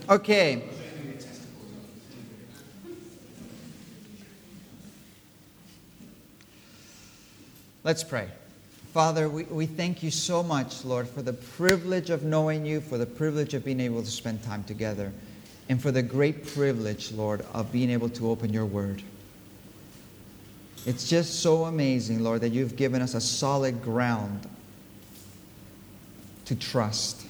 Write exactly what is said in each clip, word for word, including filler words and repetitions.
Okay. Let's pray. Father, we, we thank you so much, Lord, for the privilege of knowing you, for the privilege of being able to spend time together, and for the great privilege, Lord, of being able to open your word. It's just so amazing, Lord, that you've given us a solid ground to trust.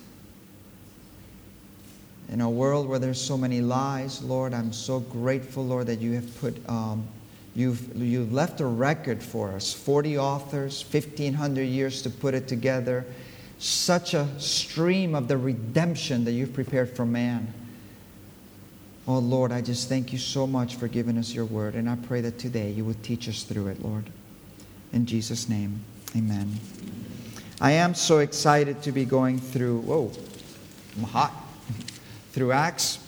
In a world where there's so many lies, Lord, I'm so grateful, Lord, that you have put, um, you've, you've left a record for us. forty authors, fifteen hundred years to put it together. Such a stream of the redemption that you've prepared for man. Oh, Lord, I just thank you so much for giving us your word. And I pray that today you would teach us through it, Lord. In Jesus' name, amen. I am so excited to be going through, whoa, I'm hot, through Acts.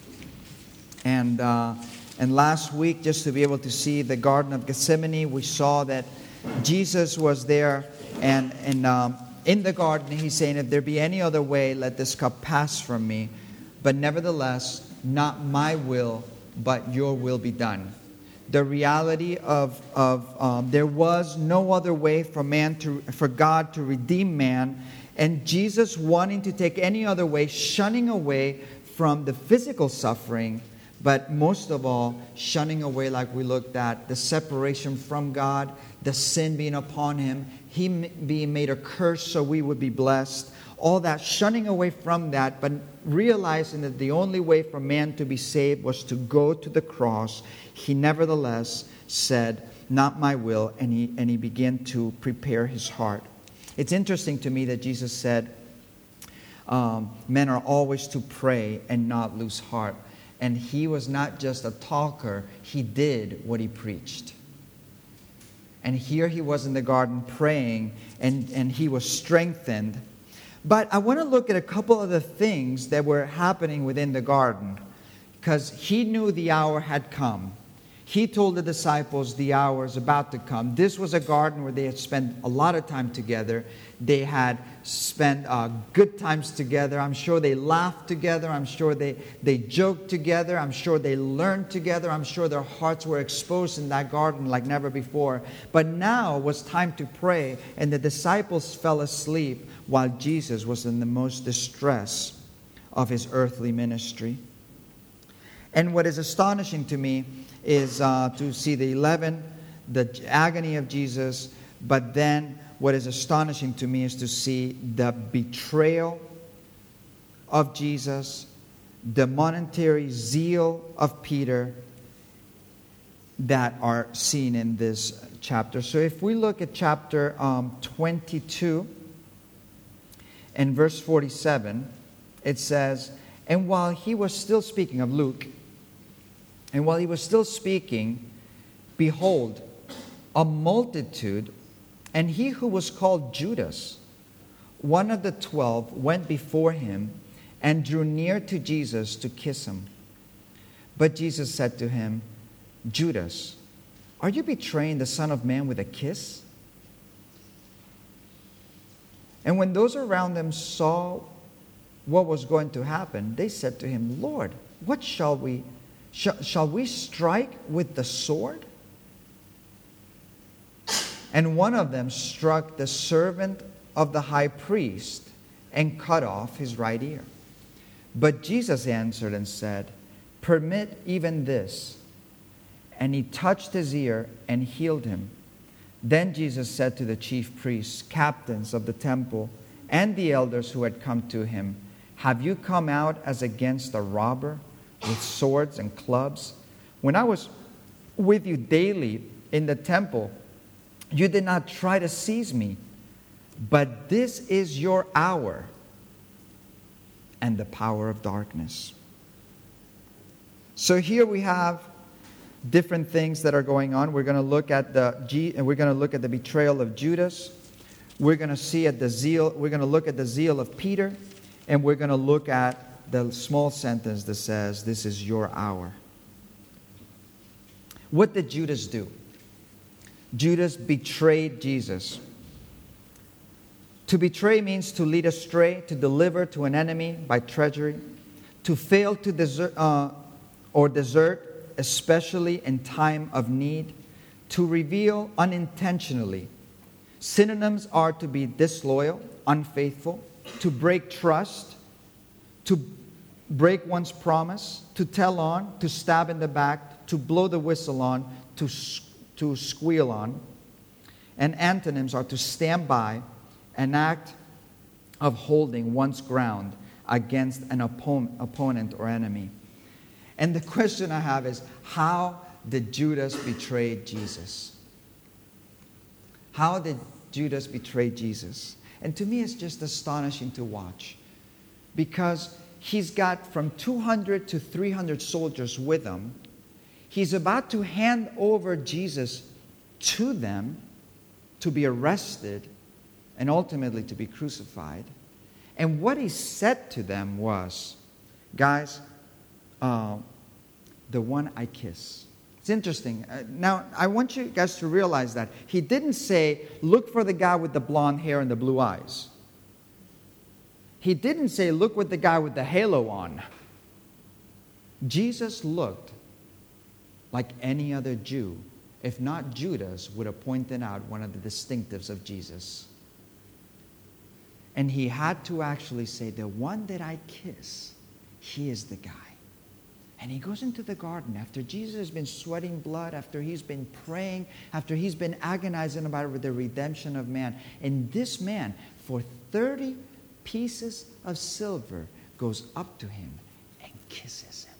And uh, and last week, just to be able to see the Garden of Gethsemane, we saw that Jesus was there. And, and um, in the garden, he's saying, if there be any other way, let this cup pass from me. But nevertheless, not my will, but your will be done. The reality of, of um, there was no other way for man to, for God to redeem man. And Jesus wanting to take any other way, shunning away from the physical suffering, but most of all, shunning away, like we looked at, the separation from God, the sin being upon him, he being made a curse so we would be blessed. All that, shunning away from that, but realizing that the only way for man to be saved was to go to the cross. He nevertheless said, not my will, and he, and he began to prepare his heart. It's interesting to me that Jesus said, um, men are always to pray and not lose heart. And he was not just a talker, he did what he preached. And here he was in the garden praying, and, and he was strengthened. But I want to look at a couple of the things that were happening within the garden, because he knew the hour had come. He told the disciples the hour is about to come. This was a garden where they had spent a lot of time together. They had spent uh, good times together. I'm sure they laughed together. I'm sure they, they joked together. I'm sure they learned together. I'm sure their hearts were exposed in that garden like never before. But now was time to pray, and the disciples fell asleep while Jesus was in the most distress of his earthly ministry. And what is astonishing to me is uh, to see the eleven, the agony of Jesus, but then what is astonishing to me is to see the betrayal of Jesus, the monetary zeal of Peter that are seen in this chapter. So if we look at chapter um, twenty-two and verse forty-seven, it says, and while he was still speaking of Luke, and while he was still speaking, behold, a multitude, and he who was called Judas, one of the twelve, went before him and drew near to Jesus to kiss him. But Jesus said to him, Judas, are you betraying the Son of Man with a kiss? And when those around them saw what was going to happen, they said to him, Lord, what shall we Shall, shall we strike with the sword? And one of them struck the servant of the high priest and cut off his right ear. But Jesus answered and said, permit even this. And he touched his ear and healed him. Then Jesus said to the chief priests, captains of the temple, and the elders who had come to him, have you come out as against a robber with swords and clubs? When I was with you daily in the temple, you did not try to seize me. But this is your hour and the power of darkness. So here we have different things that are going on. We're going to look at the we're going to look at the betrayal of Judas. We're going to see at the zeal. We're going to look at the zeal of Peter, and we're going to look at the small sentence that says, this is your hour. What did Judas do? Judas betrayed Jesus. To betray means to lead astray, to deliver to an enemy by treachery, to fail to desert, uh, or desert, especially in time of need, to reveal unintentionally. Synonyms are to be disloyal, unfaithful, to break trust, to break one's promise, to tell on, to stab in the back, to blow the whistle on, to, to squeal on. And antonyms are to stand by, an act of holding one's ground against an oppo- opponent or enemy. And the question I have is, how did Judas betray Jesus? How did Judas betray Jesus? And to me, it's just astonishing to watch, because he's got from two hundred to three hundred soldiers with him. He's about to hand over Jesus to them to be arrested and ultimately to be crucified. And what he said to them was, guys, uh, the one I kiss. It's interesting. Uh, now, I want you guys to realize that he didn't say, look for the guy with the blonde hair and the blue eyes. He didn't say, look with the guy with the halo on. Jesus looked like any other Jew, if not Judas would have pointed out one of the distinctives of Jesus. And he had to actually say, the one that I kiss, he is the guy. And he goes into the garden after Jesus has been sweating blood, after he's been praying, after he's been agonizing about the redemption of man. And this man, for thirty pieces of silver, goes up to him and kisses him.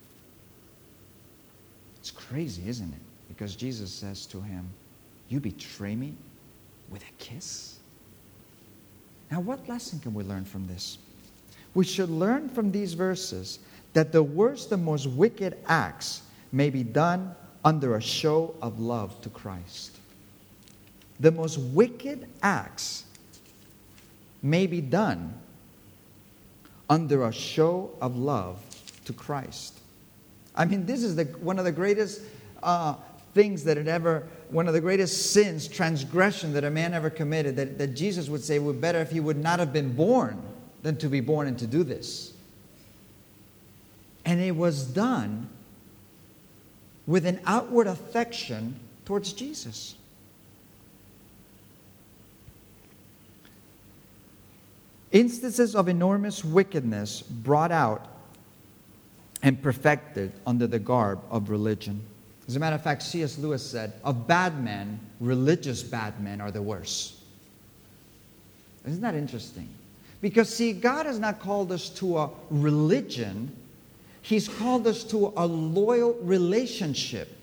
It's crazy, isn't it? Because Jesus says to him, you betray me with a kiss? Now, what lesson can we learn from this? We should learn from these verses that the worst and most wicked acts may be done under a show of love to Christ. The most wicked acts may be done under a show of love to Christ. I mean, this is the, one of the greatest uh, things that it ever, one of the greatest sins, transgression that a man ever committed, that, that Jesus would say would better if he would not have been born than to be born and to do this. And it was done with an outward affection towards Jesus. Instances of enormous wickedness brought out and perfected under the garb of religion. As a matter of fact, C S Lewis said, of bad men, religious bad men are the worst. Isn't that interesting? Because, see, God has not called us to a religion. He's called us to a loyal relationship.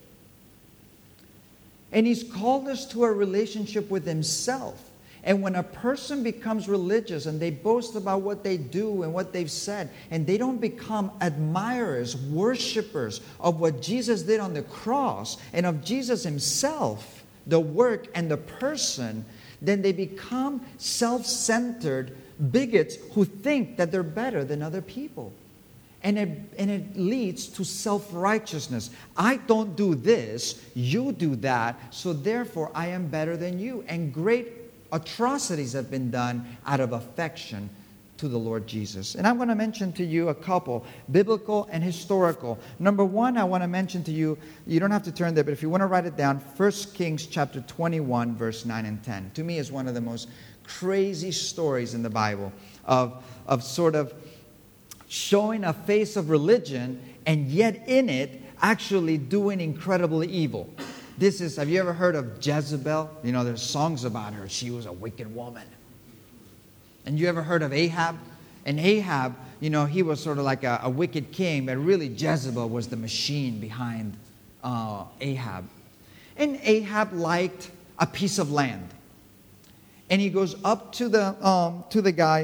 And He's called us to a relationship with Himself. And when a person becomes religious and they boast about what they do and what they've said, and they don't become admirers, worshipers of what Jesus did on the cross and of Jesus Himself, the work and the person, then they become self-centered bigots who think that they're better than other people. And it, and it leads to self-righteousness. I don't do this, you do that, so therefore I am better than you. And great atrocities have been done out of affection to the Lord Jesus. And I'm going to mention to you a couple, biblical and historical. Number one, I want to mention to you, you don't have to turn there, but if you want to write it down, First Kings chapter twenty-one, verse nine and ten. To me is one of the most crazy stories in the Bible of, of sort of showing a face of religion and yet in it actually doing incredible evil. This is, have you ever heard of Jezebel? You know, there's songs about her. She was a wicked woman. And you ever heard of Ahab? And Ahab, you know, he was sort of like a, a wicked king, but really Jezebel was the machine behind uh, Ahab. And Ahab liked a piece of land. And he goes up to the um, to the guy,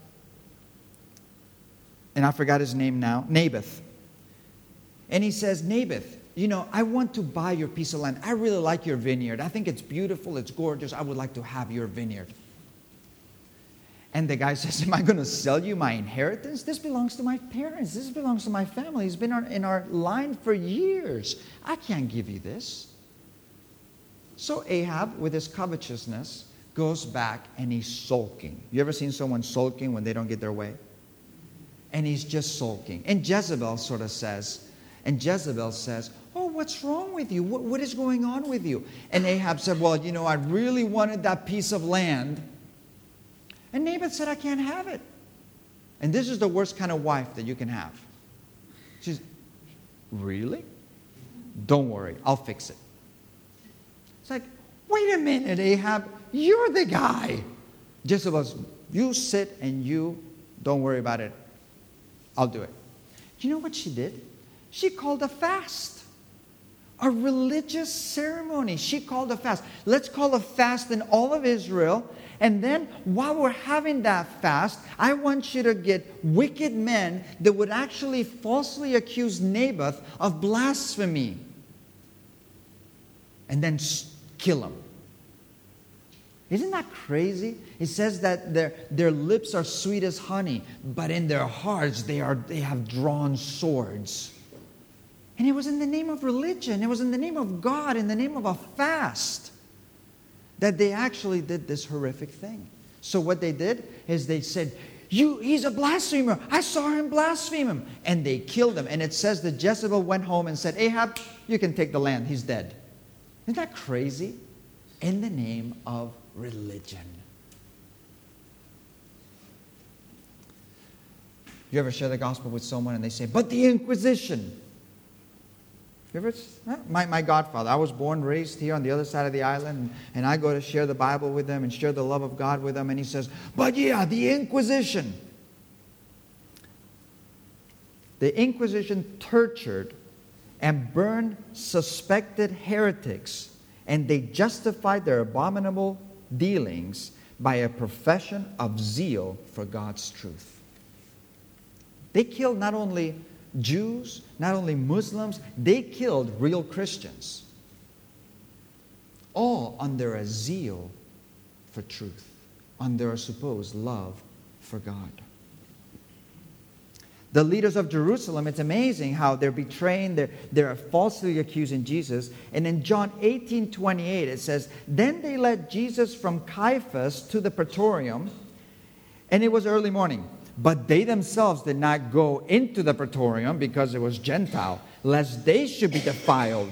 and I forgot his name now, Naboth. And he says, Naboth, you know, I want to buy your piece of land. I really like your vineyard. I think it's beautiful. It's gorgeous. I would like to have your vineyard. And the guy says, am I going to sell you my inheritance? This belongs to my parents. This belongs to my family. It's been in our line for years. I can't give you this. So Ahab, with his covetousness, goes back and he's sulking. You ever seen someone sulking when they don't get their way? and he's just sulking. And Jezebel sort of says, and Jezebel says, oh, what's wrong with you? What, what is going on with you? And Ahab said, well, you know, I really wanted that piece of land. And Naboth said, I can't have it. And this is the worst kind of wife that you can have. She's, really? Don't worry, I'll fix it. It's like, wait a minute, Ahab, you're the guy. Jezebel, you sit and you don't worry about it. I'll do it. Do you know what she did? She called a fast. A religious ceremony. She called a fast. Let's call a fast in all of Israel. And then while we're having that fast, I want you to get wicked men that would actually falsely accuse Naboth of blasphemy. And then kill him. Isn't that crazy? It says that their, their lips are sweet as honey, but in their hearts they are they have drawn swords. And it was in the name of religion. It was in the name of God, in the name of a fast, that they actually did this horrific thing. So what they did is they said, "You, he's a blasphemer. I saw him blaspheme him." And they killed him. And it says that Jezebel went home and said, "Ahab, you can take the land. He's dead." Isn't that crazy? In the name of religion. You ever share the gospel with someone and they say, "But the Inquisition." You ever, my, my godfather, I was born, raised here on the other side of the island, and, and I go to share the Bible with them and share the love of God with them, and he says, "But yeah, the Inquisition." The Inquisition tortured and burned suspected heretics, and they justified their abominable dealings by a profession of zeal for God's truth. They killed not only Jews, not only Muslims, they killed real Christians. All under a zeal for truth, under a supposed love for God. The leaders of Jerusalem, it's amazing how they're betraying, they're, they're falsely accusing Jesus. And in John eighteen twenty-eight, it says, "Then they led Jesus from Caiaphas to the praetorium, and it was early morning. But they themselves did not go into the praetorium because it was Gentile, lest they should be defiled,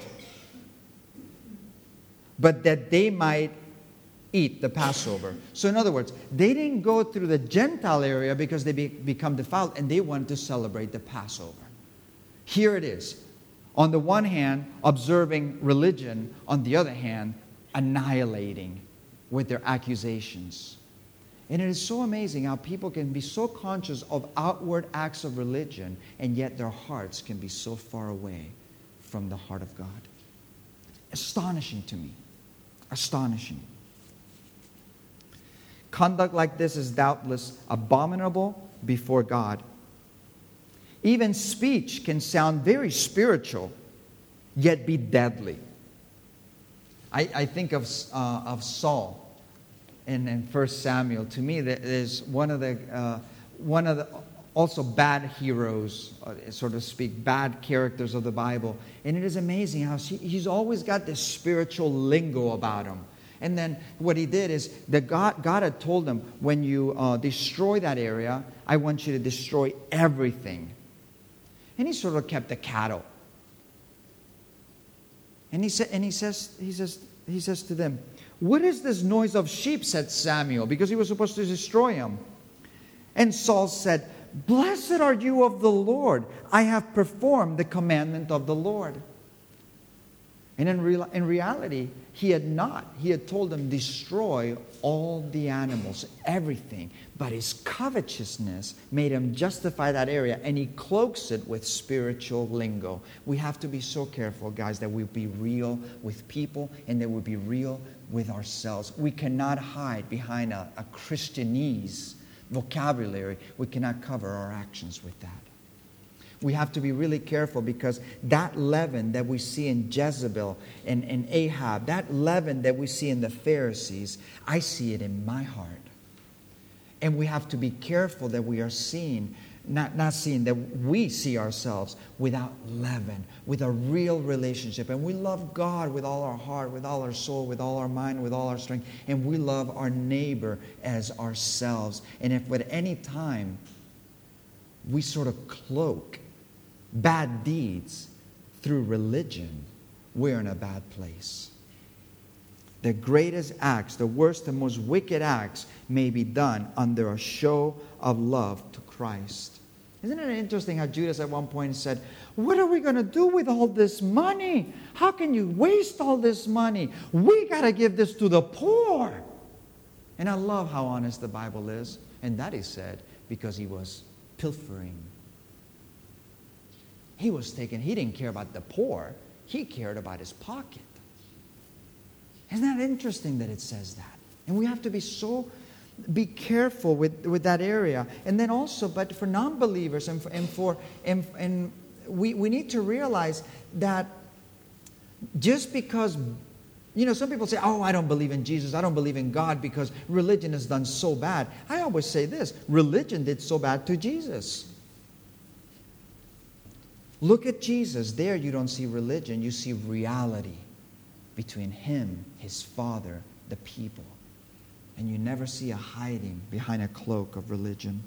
but that they might eat the Passover." So in other words, they didn't go through the Gentile area because they be, become defiled, and they wanted to celebrate the Passover. Here it is. On the one hand, observing religion. On the other hand, annihilating with their accusations. And it is so amazing how people can be so conscious of outward acts of religion, and yet their hearts can be so far away from the heart of God. Astonishing to me. Astonishing. Conduct like this is doubtless abominable before God. Even speech can sound very spiritual, yet be deadly. I, I think of, uh, of Saul. In, in First Samuel, to me, that is one of the uh, one of the also bad heroes, uh, so to speak, bad characters of the Bible. And it is amazing how she, he's always got this spiritual lingo about him. And then what he did is that God God had told him, when you uh, destroy that area, I want you to destroy everything. And he sort of kept the cattle. And he said, and he says, he says, he says to them, "What is this noise of sheep?" said Samuel, because he was supposed to destroy him. And Saul said, "Blessed are you of the Lord. I have performed the commandment of the Lord." And in, real, in reality, he had not. He had told them, destroy all the animals, everything. But his covetousness made him justify that area, and he cloaks it with spiritual lingo. We have to be so careful, guys, that we be real with people and that we be real with ourselves. We cannot hide behind a, a Christianese vocabulary. We cannot cover our actions with that. We have to be really careful, because that leaven that we see in Jezebel and, and Ahab, that leaven that we see in the Pharisees, I see it in my heart. And we have to be careful that we are seeing, not, not seeing, that we see ourselves without leaven, with a real relationship. And we love God with all our heart, with all our soul, with all our mind, with all our strength. And we love our neighbor as ourselves. And if at any time we sort of cloak bad deeds through religion, we're in a bad place. The greatest acts, the worst and most wicked acts may be done under a show of love to Christ. Isn't it interesting how Judas at one point said, what are we going to do with all this money? How can you waste all this money? We got to give this to the poor. And I love how honest the Bible is. And that is said because he was pilfering. He was taking, he didn't care about the poor. He cared about his pocket. Isn't that interesting that it says that? And we have to be so, be careful with, with that area. And then also, but for non-believers and for, and, for, and, and we, we need to realize that just because, you know, some people say, oh, I don't believe in Jesus, I don't believe in God because religion has done so bad. I always say this, religion did so bad to Jesus. Look at Jesus. There you don't see religion, you see reality between him, his Father, the people. And you never see a hiding behind a cloak of religion.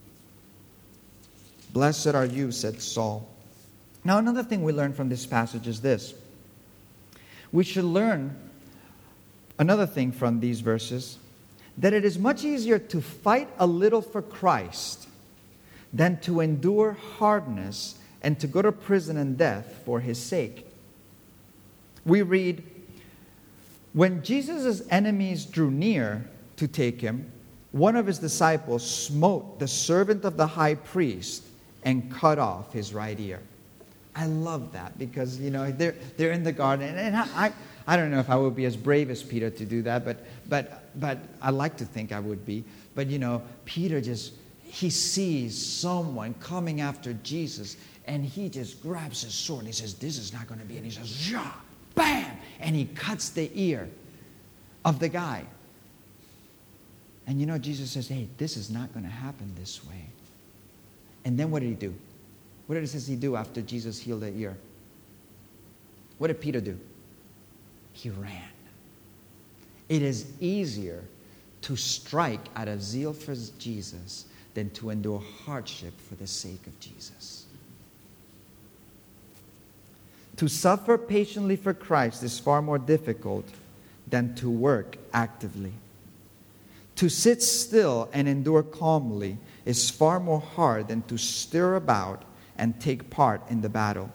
Blessed are you, said Saul. Now another thing we learn from this passage is this. We should learn another thing from these verses, that it is much easier to fight a little for Christ than to endure hardness and to go to prison and death for his sake. We read, when Jesus' enemies drew near to take him, one of his disciples smote the servant of the high priest and cut off his right ear. I love that because, you know, they're, they're in the garden. And I, I, I don't know if I would be as brave as Peter to do that, but, but, but I like to think I would be. But, you know, Peter just, he sees someone coming after Jesus, and he just grabs his sword and he says, this is not going to be. And he says, yeah, bam! And he cuts the ear of the guy. And you know, Jesus says, hey, this is not going to happen this way. And then what did he do? What did it says he do after Jesus healed the ear? What did Peter do? He ran. It is easier to strike out of zeal for Jesus than to endure hardship for the sake of Jesus. To suffer patiently for Christ is far more difficult than to work actively. To sit still and endure calmly is far more hard than to stir about and take part in the battle.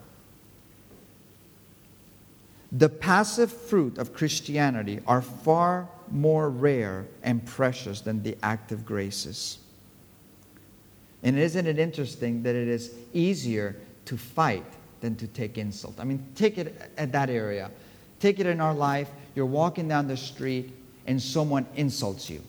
The passive fruit of Christianity are far more rare and precious than the active graces. And isn't it interesting that it is easier to fight than to take insult? I mean, take it at that area. Take it in our life. You're walking down the street and someone insults you.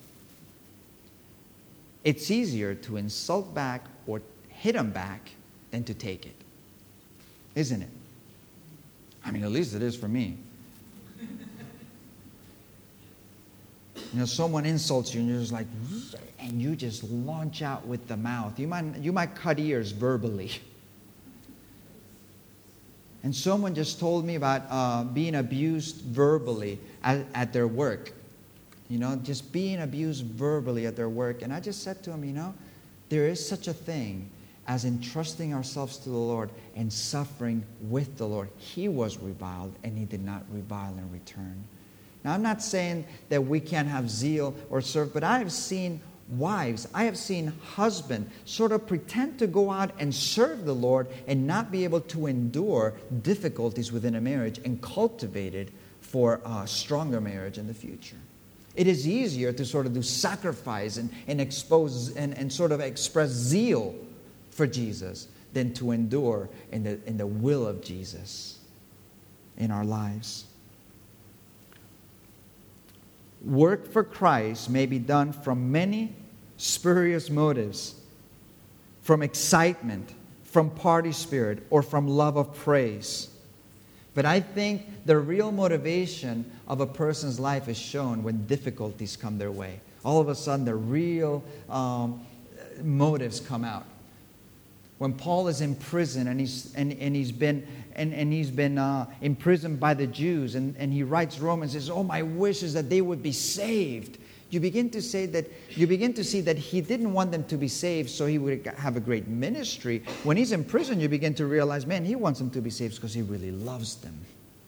It's easier to insult back or hit them back than to take it. Isn't it? I mean, at least it is for me. You know, someone insults you and you're just like, and you just launch out with the mouth. You might, you might cut ears verbally. And someone just told me about uh, being abused verbally at, at their work. You know, just being abused verbally at their work. And I just said to him, you know, there is such a thing as entrusting ourselves to the Lord and suffering with the Lord. He was reviled, and he did not revile in return. Now, I'm not saying that we can't have zeal or serve, but I have seen wives, I have seen husbands sort of pretend to go out and serve the Lord and not be able to endure difficulties within a marriage and cultivate it for a stronger marriage in the future. It is easier to sort of do sacrifice and, and expose and, and sort of express zeal for Jesus than to endure in the, in the will of Jesus in our lives. Work for Christ may be done from many spurious motives, from excitement, from party spirit, or from love of praise. But I think the real motivation of a person's life is shown when difficulties come their way. All of a sudden, the real um, motives come out. When Paul is in prison and he's and, and he's been and, and he's been uh, imprisoned by the Jews, and, and he writes Romans and says, "Oh, my wish is that they would be saved." you begin to say that you begin to see that he didn't want them to be saved so he would have a great ministry. When he's in prison, you begin to realize, man, he wants them to be saved because he really loves them.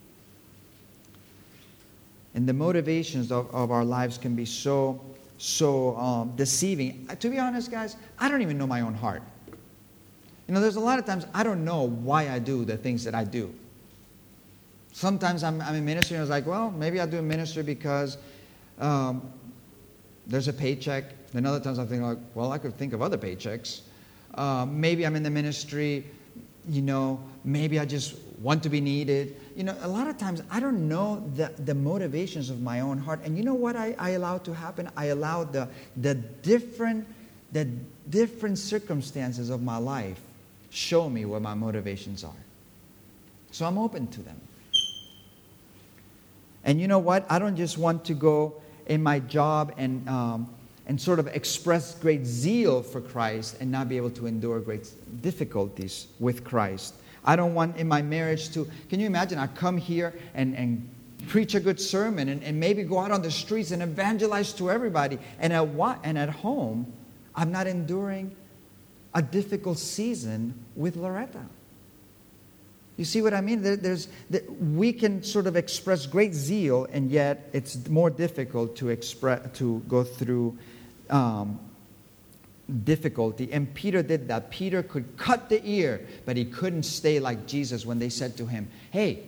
And the motivations of, of our lives can be so, so um, deceiving. To be honest, guys, I don't even know my own heart. You know, there's a lot of times I don't know why I do the things that I do. Sometimes I'm, I'm in ministry and I was like, well, maybe I do ministry because um, there's a paycheck. Then other times I'm thinking like, well, I could think of other paychecks. Uh, maybe I'm in the ministry, you know, maybe I just want to be needed. You know, a lot of times I don't know the, the motivations of my own heart. And you know what I, I allow to happen? I allow the, the different the different circumstances of my life show me what my motivations are. So I'm open to them. And you know what? I don't just want to go in my job and um, and sort of express great zeal for Christ and not be able to endure great difficulties with Christ. I don't want in my marriage to, can you imagine, I come here and, and preach a good sermon and, and maybe go out on the streets and evangelize to everybody. And at, what, and at home, I'm not enduring a difficult season with Loretta. You see what I mean? There, there's, there, we can sort of express great zeal, and yet it's more difficult to express, to go through um, difficulty. And Peter did that. Peter could cut the ear, but he couldn't stay like Jesus when they said to him, "Hey,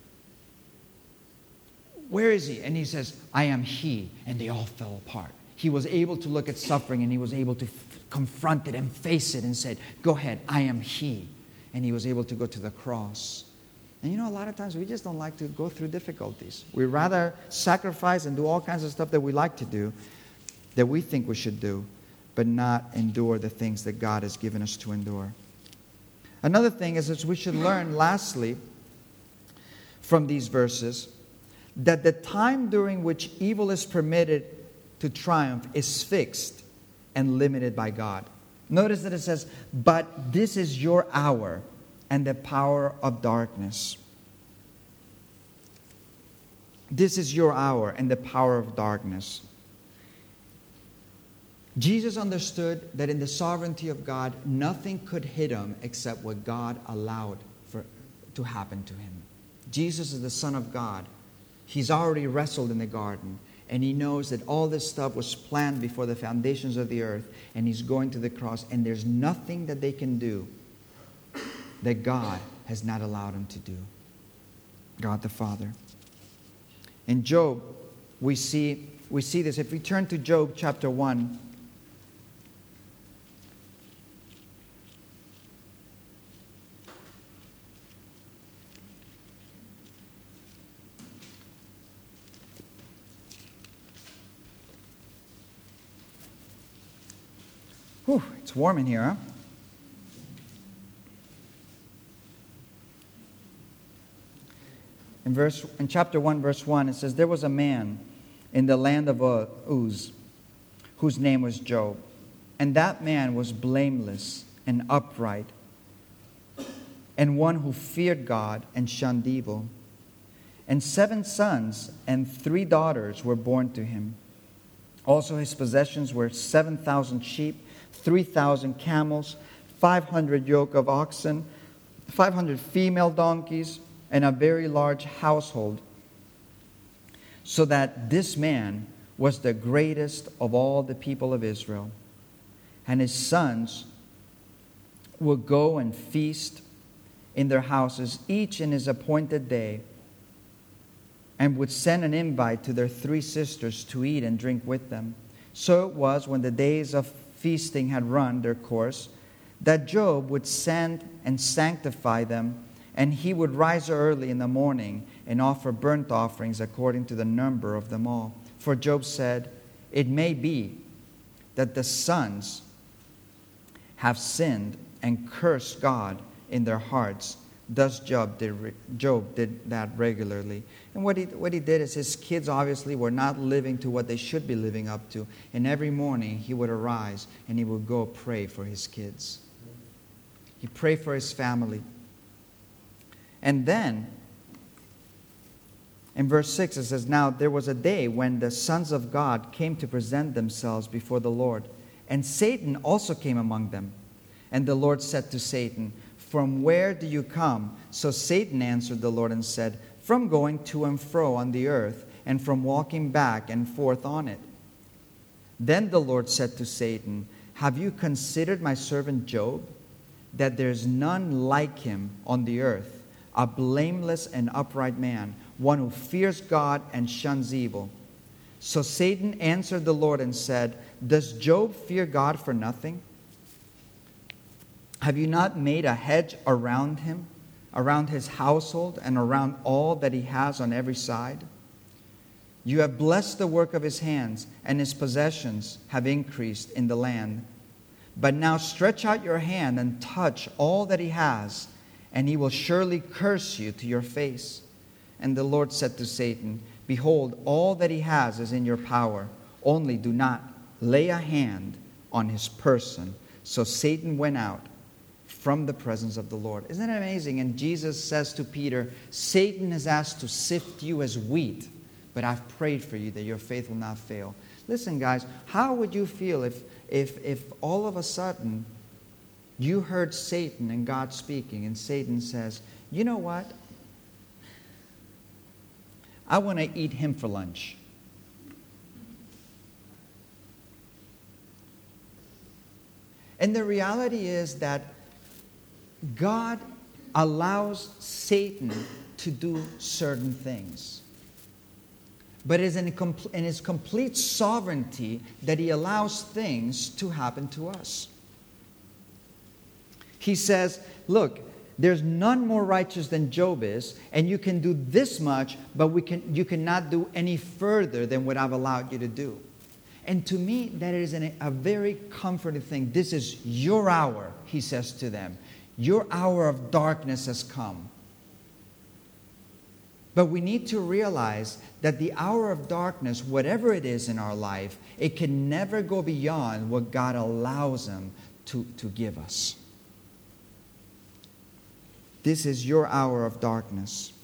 where is he?" And he says, "I am he." And they all fell apart. He was able to look at suffering, and he was able to f- confront it and face it and said, "Go ahead, I am he." And he was able to go to the cross. And you know, a lot of times we just don't like to go through difficulties. We rather sacrifice and do all kinds of stuff that we like to do, that we think we should do, but not endure the things that God has given us to endure. Another thing is that we should learn, lastly, from these verses, that the time during which evil is permitted to triumph is fixed and limited by God. Notice that it says, "But this is your hour and the power of darkness." This is your hour and the power of darkness. Jesus understood that in the sovereignty of God, nothing could hit him except what God allowed for to happen to him. Jesus is the Son of God. He's already wrestled in the garden. And he knows that all this stuff was planned before the foundations of the earth. And he's going to the cross. And there's nothing that they can do that God has not allowed him to do. God the Father. In Job, we see, we see this. If we turn to Job chapter one. Whew, it's warm in here, huh? In verse, in chapter one, verse one, it says, "There was a man in the land of Uz, whose name was Job. And that man was blameless and upright, and one who feared God and shunned evil. And seven sons and three daughters were born to him. Also his possessions were seven thousand sheep, three thousand camels, five hundred yoke of oxen, five hundred female donkeys, and a very large household, so that this man was the greatest of all the people of Israel. And his sons would go and feast in their houses, each in his appointed day, and would send an invite to their three sisters to eat and drink with them. So it was, when the days of feasting had run their course, that Job would send and sanctify them, and he would rise early in the morning and offer burnt offerings according to the number of them all. For Job said, "It may be that the sons have sinned and cursed God in their hearts." Thus Job did, Job did that regularly. And what he, what he did is, his kids obviously were not living to what they should be living up to. And every morning he would arise and he would go pray for his kids. He prayed for his family. And then, In verse six it says, "Now there was a day when the sons of God came to present themselves before the Lord, and Satan also came among them. And the Lord said to Satan, 'From where do you come?' So Satan answered the Lord and said, 'From going to and fro on the earth, and from walking back and forth on it.' Then the Lord said to Satan, 'Have you considered my servant Job, that there is none like him on the earth, a blameless and upright man, one who fears God and shuns evil?' So Satan answered the Lord and said, 'Does Job fear God for nothing? Have you not made a hedge around him, around his household, and around all that he has on every side? You have blessed the work of his hands, and his possessions have increased in the land. But now stretch out your hand and touch all that he has, and he will surely curse you to your face.' And the Lord said to Satan, 'Behold, all that he has is in your power. Only do not lay a hand on his person.' So Satan went out from the presence of the Lord." Isn't it amazing? And Jesus says to Peter, "Satan has asked to sift you as wheat, but I've prayed for you that your faith will not fail." Listen, guys, how would you feel if, if, if all of a sudden you heard Satan and God speaking, and Satan says, "You know what? I want to eat him for lunch." And the reality is that God allows Satan to do certain things. But it is in, in his complete sovereignty that he allows things to happen to us. He says, "Look, there's none more righteous than Job is, and you can do this much, but we can, you cannot do any further than what I've allowed you to do." And to me, that is an, a very comforting thing. This is your hour, he says to them. Your hour of darkness has come. But we need to realize that the hour of darkness, whatever it is in our life, it can never go beyond what God allows him to, to give us. This is your hour of darkness.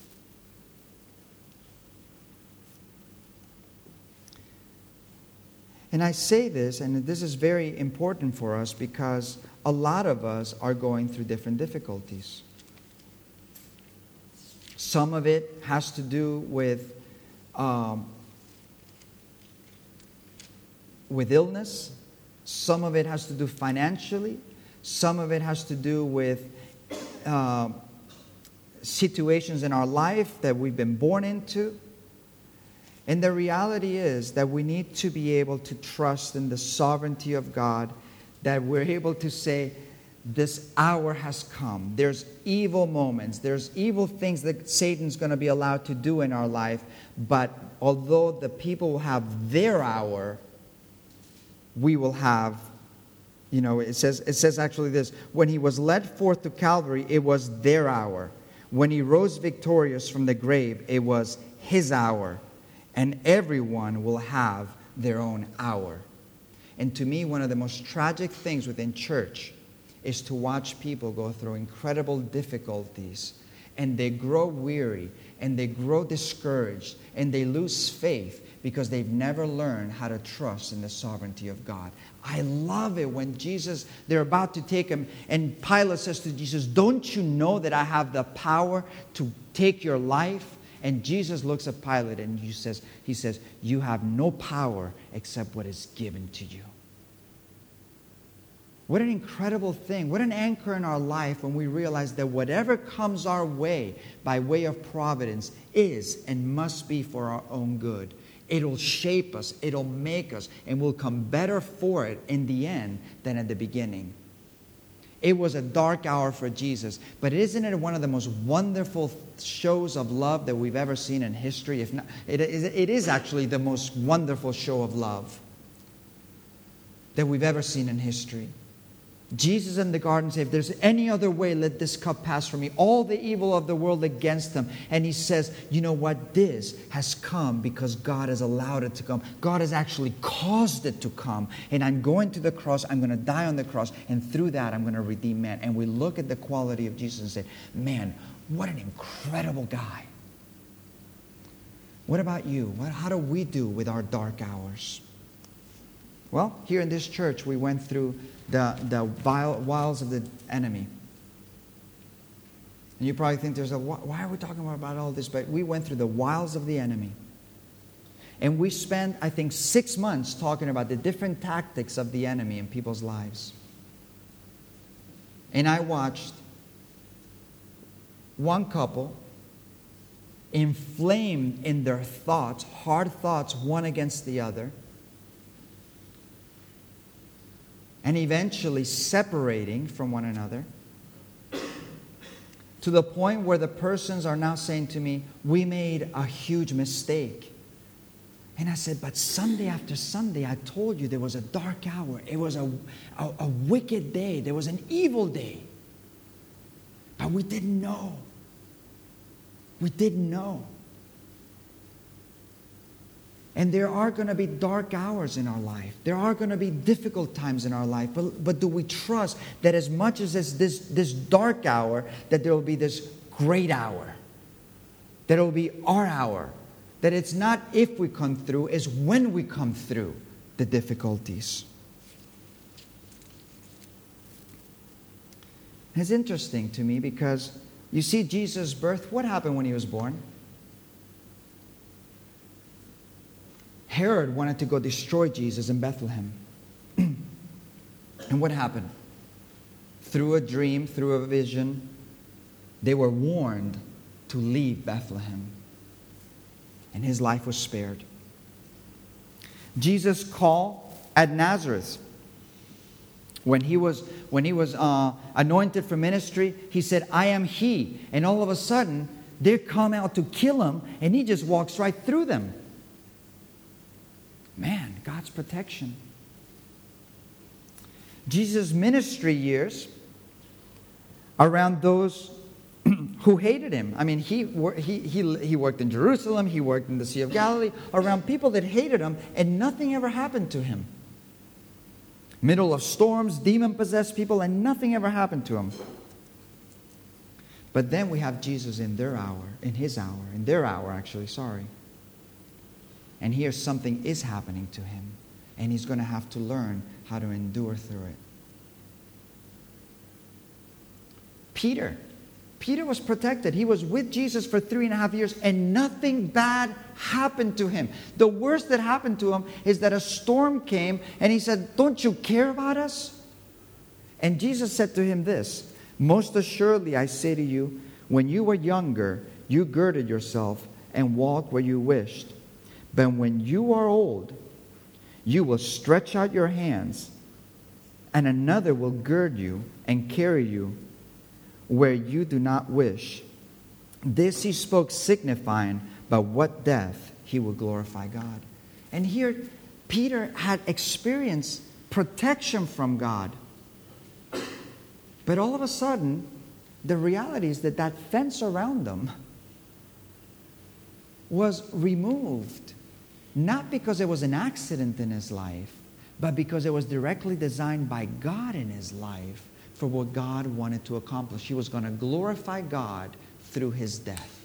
And I say this, and this is very important for us because a lot of us are going through different difficulties. Some of it has to do with um, with illness. Some of it has to do financially. Some of it has to do with uh, situations in our life that we've been born into. And the reality is that we need to be able to trust in the sovereignty of God, that we're able to say, this hour has come. There's evil moments. There's evil things that Satan's going to be allowed to do in our life. But although the people will have their hour, we will have, you know, it says, it says actually this, when he was led forth to Calvary, it was their hour. When he rose victorious from the grave, it was his hour. And everyone will have their own hour. And to me, one of the most tragic things within church is to watch people go through incredible difficulties, and they grow weary, and they grow discouraged, and they lose faith because they've never learned how to trust in the sovereignty of God. I love it when Jesus, they're about to take him, and Pilate says to Jesus, "Don't you know that I have the power to take your life?" And Jesus looks at Pilate and he says, he says, "You have no power except what is given to you." What an incredible thing. What an anchor in our life when we realize that whatever comes our way by way of providence is and must be for our own good. It'll shape us. It'll make us. And we'll come better for it in the end than at the beginning. It was a dark hour for Jesus. But isn't it one of the most wonderful shows of love that we've ever seen in history? If not, it is, it is actually the most wonderful show of love that we've ever seen in history. Jesus in the garden said, "If there's any other way, let this cup pass from me." All the evil of the world against him. And he says, you know what? This has come because God has allowed it to come. God has actually caused it to come. And I'm going to the cross. I'm going to die on the cross. And through that, I'm going to redeem man. And we look at the quality of Jesus and say, man, what an incredible guy. What about you? What, how do we do with our dark hours? Well, here in this church, we went through the, the wiles of the enemy. And you probably think there's a, why are we talking about all this? But we went through the wiles of the enemy. And we spent, I think, six months talking about the different tactics of the enemy in people's lives. And I watched one couple inflamed in their thoughts, hard thoughts, one against the other, and eventually separating from one another, to the point where the persons are now saying to me, we made a huge mistake. And I said, but Sunday after Sunday, I told you there was a dark hour. It was a, a, a wicked day. There was an evil day. But we didn't know. We didn't know. And there are going to be dark hours in our life. There are going to be difficult times in our life. But, but do we trust that as much as this, this, this dark hour, that there will be this great hour? That it will be our hour. That it's not if we come through, it's when we come through the difficulties. It's interesting to me because you see Jesus' birth. What happened when he was born? Herod wanted to go destroy Jesus in Bethlehem. And what happened? Through a dream, through a vision, they were warned to leave Bethlehem. And his life was spared. Jesus' call at Nazareth. When he was, when he was uh, anointed for ministry, he said, I am he. And all of a sudden, they come out to kill him, and he just walks right through them. Man, God's protection. Jesus' ministry years around those who hated him. I mean, he, he, he, he worked in Jerusalem, he worked in the Sea of Galilee, around people that hated him, and nothing ever happened to him. Middle of storms, demon-possessed people, and nothing ever happened to him. But then we have Jesus in their hour, in his hour, in their hour actually, sorry. And here something is happening to him, and he's going to have to learn how to endure through it. Peter. Peter was protected. He was with Jesus for three and a half years, and nothing bad happened to him. The worst that happened to him is that a storm came, and he said, don't you care about us? And Jesus said to him this, most assuredly I say to you, when you were younger, you girded yourself and walked where you wished. But when you are old, you will stretch out your hands, and another will gird you and carry you where you do not wish. This he spoke, signifying by what death he will glorify God. And here, Peter had experienced protection from God. But all of a sudden, the reality is that that fence around them was removed. Not because it was an accident in his life, but because it was directly designed by God in his life for what God wanted to accomplish. He was going to glorify God through his death.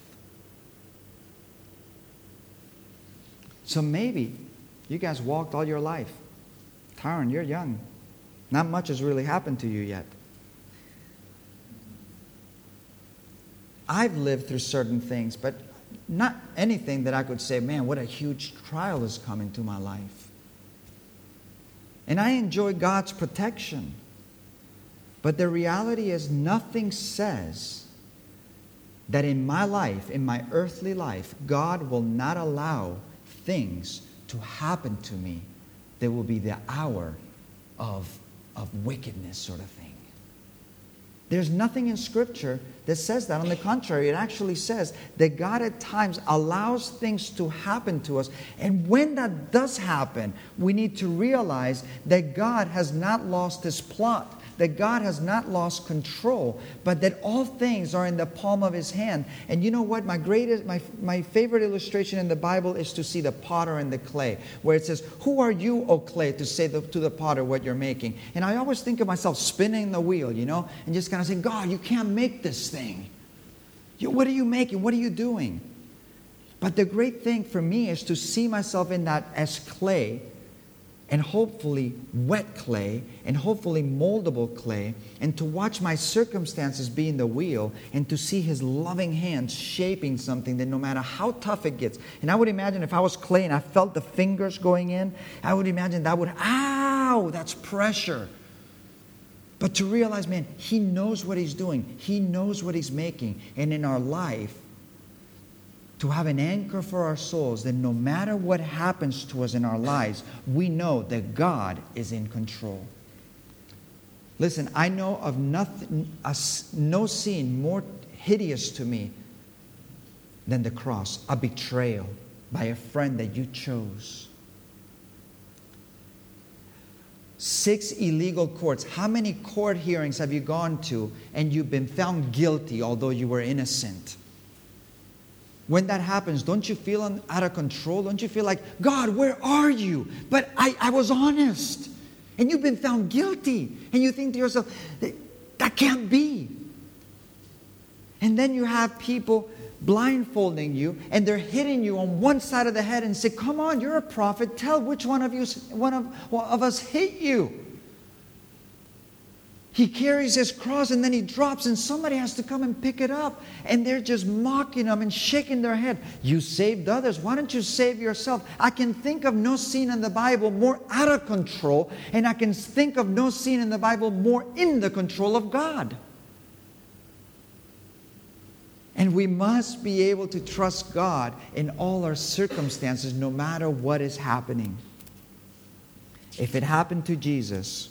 So maybe you guys walked all your life. Tyron, you're young. Not much has really happened to you yet. I've lived through certain things, but not anything that I could say, man, what a huge trial is coming to my life. And I enjoy God's protection. But the reality is, nothing says that in my life, in my earthly life, God will not allow things to happen to me that will be the hour of, of wickedness sort of thing. There's nothing in Scripture that says that. On the contrary, it actually says that God at times allows things to happen to us. And when that does happen, we need to realize that God has not lost his plot, that God has not lost control, but that all things are in the palm of his hand. And you know what? My greatest, my, my favorite illustration in the Bible is to see the potter and the clay, where it says, who are you, O clay, to say the, to the potter what you're making? And I always think of myself spinning the wheel, you know, and just kind of saying, God, you can't make this thing. You, what are you making? What are you doing? But the great thing for me is to see myself in that as clay, and hopefully wet clay, and hopefully moldable clay, and to watch my circumstances be in the wheel, and to see His loving hands shaping something that no matter how tough it gets. And I would imagine if I was clay and I felt the fingers going in, I would imagine that would, ow, that's pressure. But to realize, man, He knows what He's doing. He knows what He's making. And in our life, to have an anchor for our souls, that no matter what happens to us in our lives, we know that God is in control. Listen, I know of nothing, a, no scene more hideous to me than the cross, a betrayal by a friend that you chose. Six illegal courts. How many court hearings have you gone to and you've been found guilty although you were innocent? When that happens, don't you feel out of control? Don't you feel like, God, where are you? But I, I was honest. And you've been found guilty. And you think to yourself, that can't be. And then you have people blindfolding you, and they're hitting you on one side of the head and say, come on, you're a prophet. Tell which one of you, one of, one of us hit you. He carries his cross and then he drops, and somebody has to come and pick it up. And they're just mocking him and shaking their head. You saved others. Why don't you save yourself? I can think of no scene in the Bible more out of control, and I can think of no scene in the Bible more in the control of God. And we must be able to trust God in all our circumstances, no matter what is happening. If it happened to Jesus,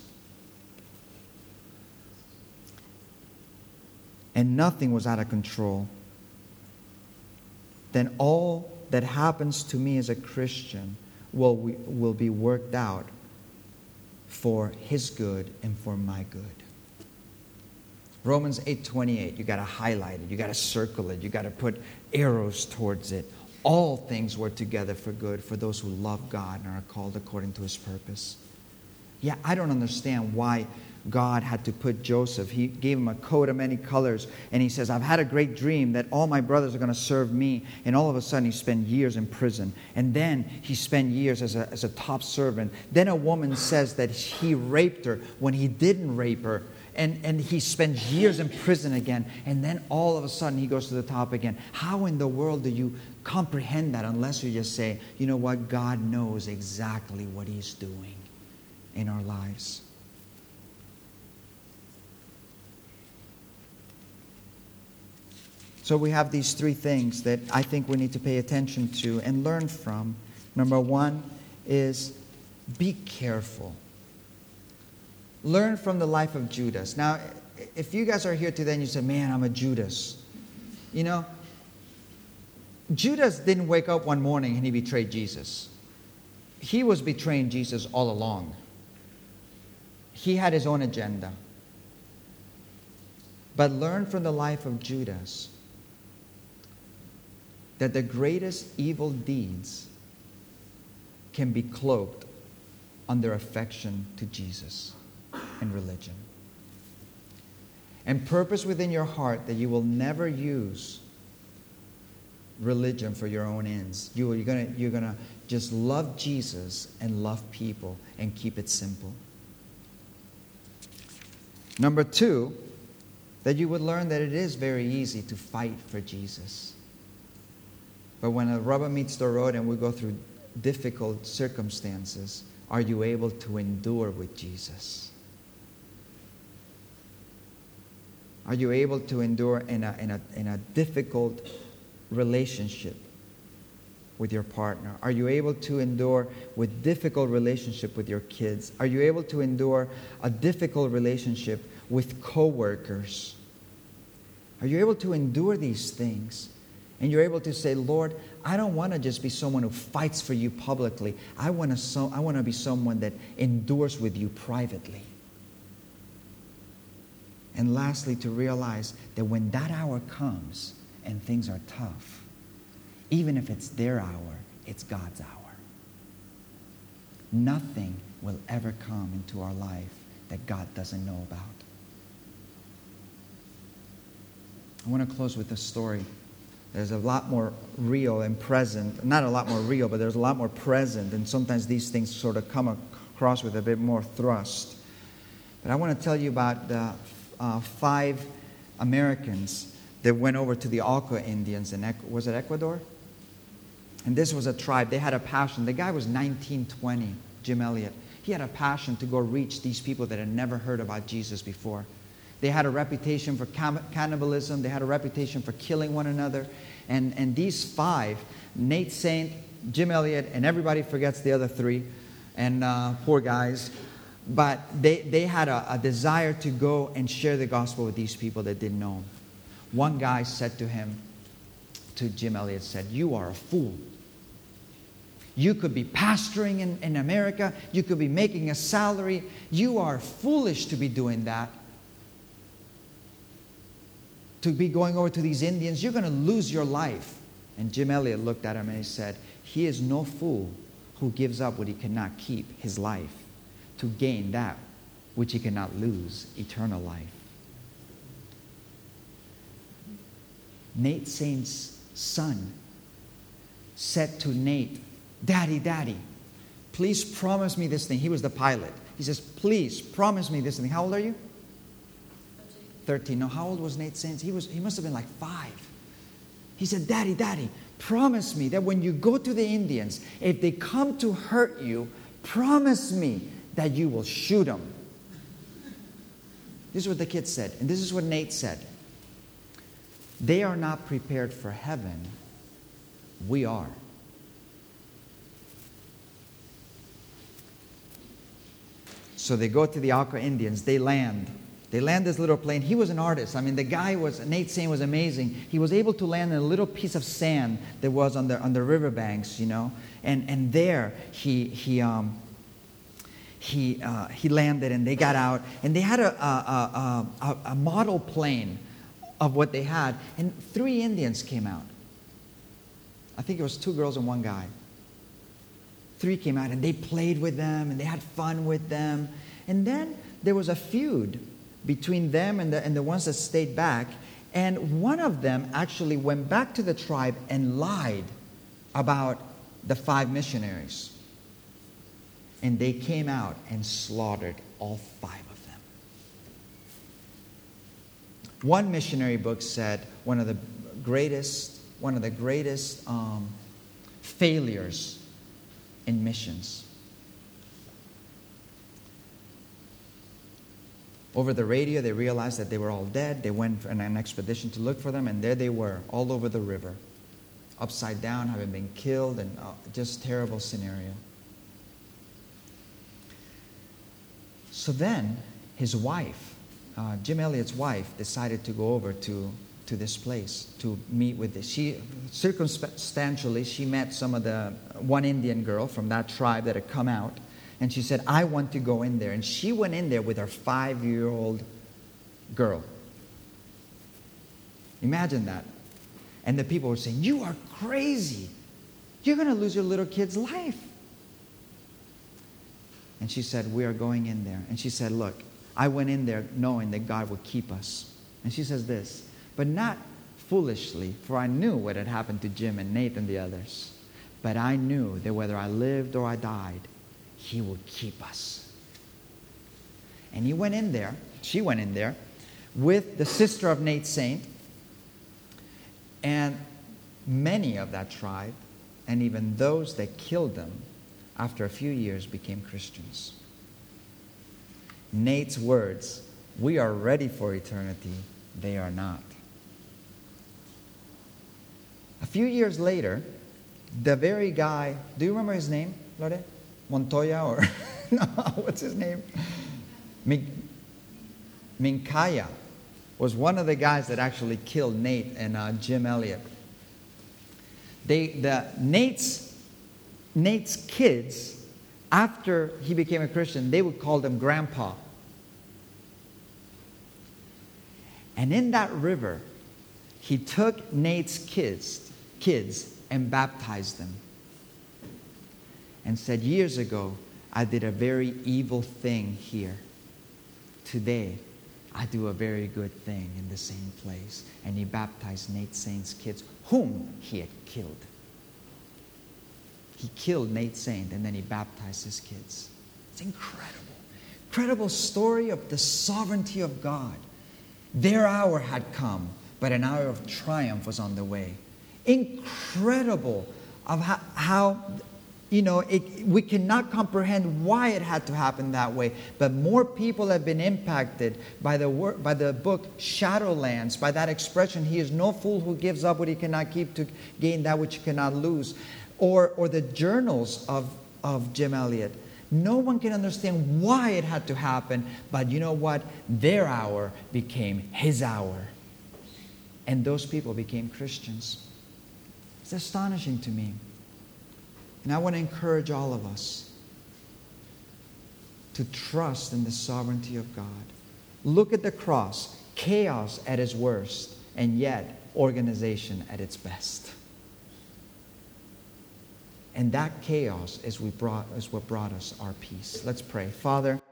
and nothing was out of control, then all that happens to me as a Christian will, will be worked out for His good and for my good. Romans eight twenty-eight, you got to highlight it, you got to circle it, you got to put arrows towards it. All things work together for good for those who love God and are called according to His purpose. Yeah, I don't understand why God had to put Joseph. He gave him a coat of many colors, and he says, I've had a great dream that all my brothers are going to serve me. And all of a sudden, he spent years in prison. And then he spent years as a, as a top servant. Then a woman says that he raped her when he didn't rape her. And, and he spent years in prison again. And then all of a sudden, he goes to the top again. How in the world do you comprehend that unless you just say, you know what, God knows exactly what He's doing in our lives. So we have these three things that I think we need to pay attention to and learn from. Number one is be careful. Learn from the life of Judas. Now, if you guys are here today and you say, man, I'm a Judas. You know, Judas didn't wake up one morning and he betrayed Jesus. He was betraying Jesus all along. He had his own agenda. But learn from the life of Judas that the greatest evil deeds can be cloaked under affection to Jesus and religion. And purpose within your heart that you will never use religion for your own ends. You, you're gonna, you're gonna just love Jesus and love people and keep it simple. Number two, that you would learn that it is very easy to fight for Jesus. But when the rubber meets the road and we go through difficult circumstances, are you able to endure with Jesus? Are you able to endure in a, in a, in a difficult relationship with your partner? Are you able to endure with difficult relationship with your kids? Are you able to endure a difficult relationship with co-workers? Are you able to endure these things? And you're able to say, Lord, I don't want to just be someone who fights for you publicly. I want to so, I want to be someone that endures with you privately. And lastly, to realize that when that hour comes and things are tough, even if it's their hour, it's God's hour. Nothing will ever come into our life that God doesn't know about. I want to close with a story. There's a lot more real and present. Not a lot more real, but there's a lot more present. And sometimes these things sort of come across with a bit more thrust. But I want to tell you about the uh, five Americans that went over to the Auca Indians in, was it Ecuador? And this was a tribe. They had a passion. The guy was nineteen, twenty, Jim Elliot. He had a passion to go reach these people that had never heard about Jesus before. They had a reputation for cannibalism. They had a reputation for killing one another. And, and these five, Nate Saint, Jim Elliot, and everybody forgets the other three, and uh, poor guys, but they, they had a, a desire to go and share the gospel with these people that didn't know him. One guy said to him, to Jim Elliot, said, "You are a fool. You could be pastoring in, in America. You could be making a salary. You are foolish to be doing that. To be going over to these Indians, you're going to lose your life." And Jim Elliot looked at him and he said, "He is no fool who gives up what he cannot keep, his life, to gain that which he cannot lose, eternal life." Nate Saint's son said to Nate, "Daddy, Daddy, please promise me this thing." He was the pilot. He says, "Please promise me this thing." How old are you? thirteen. No, how old was Nate Saint? He was. He must have been like five. He said, "Daddy, Daddy, promise me that when you go to the Indians, if they come to hurt you, promise me that you will shoot them." This is what the kid said. And this is what Nate said. "They are not prepared for heaven. We are." So they go to the Auca Indians. They land. They land this little plane. He was an artist. I mean, the guy was, Nate Saint was amazing. He was able to land in a little piece of sand that was on the, on the riverbanks, you know. And, and there he, he, um, he, uh, he landed and they got out. And they had a, a, a, a, a model plane of what they had. And three Indians came out. I think it was two girls and one guy. Three came out and they played with them and they had fun with them. And then there was a feud between them and the, and the ones that stayed back. And one of them actually went back to the tribe and lied about the five missionaries. And they came out and slaughtered all five of them. One missionary book said one of the greatest, one of the greatest um, failures in missions. Over the radio, they realized that they were all dead. They went on an expedition to look for them, and there they were, all over the river, upside down, having been killed, and uh, just terrible scenario. So then, his wife, uh, Jim Elliot's wife, decided to go over to, to this place to meet with this. She, circumstantially, she met some of the, one Indian girl from that tribe that had come out. And she said, "I want to go in there." And she went in there with her five-year-old girl. Imagine that. And the people were saying, "You are crazy. You're going to lose your little kid's life." And she said, "We are going in there." And she said, "Look, I went in there knowing that God would keep us." And she says this, "But not foolishly, for I knew what had happened to Jim and Nate and the others. But I knew that whether I lived or I died, He would keep us." And he went in there, she went in there, with the sister of Nate Saint, and many of that tribe, and even those that killed them, after a few years became Christians. Nate's words, "We are ready for eternity," they are not. A few years later, the very guy, do you remember his name, Lore? Montoya or no, what's his name? Min- Minkaya was one of the guys that actually killed Nate and uh, Jim Elliot. They, the Nate's Nate's kids, after he became a Christian, they would call him Grandpa. And in that river, he took Nate's kids, kids and baptized them. And said, "Years ago, I did a very evil thing here. Today, I do a very good thing in the same place. And he baptized Nate Saint's kids, whom he had killed. He killed Nate Saint, and then he baptized his kids. It's incredible. Incredible story of the sovereignty of God. Their hour had come, but an hour of triumph was on the way. Incredible of how, how you know, it, we cannot comprehend why it had to happen that way. But more people have been impacted by the wor- by the book Shadowlands, by that expression, he is no fool who gives up what he cannot keep to gain that which he cannot lose. Or, or the journals of, of Jim Elliot. No one can understand why it had to happen, but you know what? Their hour became his hour. And those people became Christians. It's astonishing to me. And I want to encourage all of us to trust in the sovereignty of God. Look at the cross, chaos at its worst, and yet organization at its best. And that chaos is, we brought, is what brought us our peace. Let's pray. Father,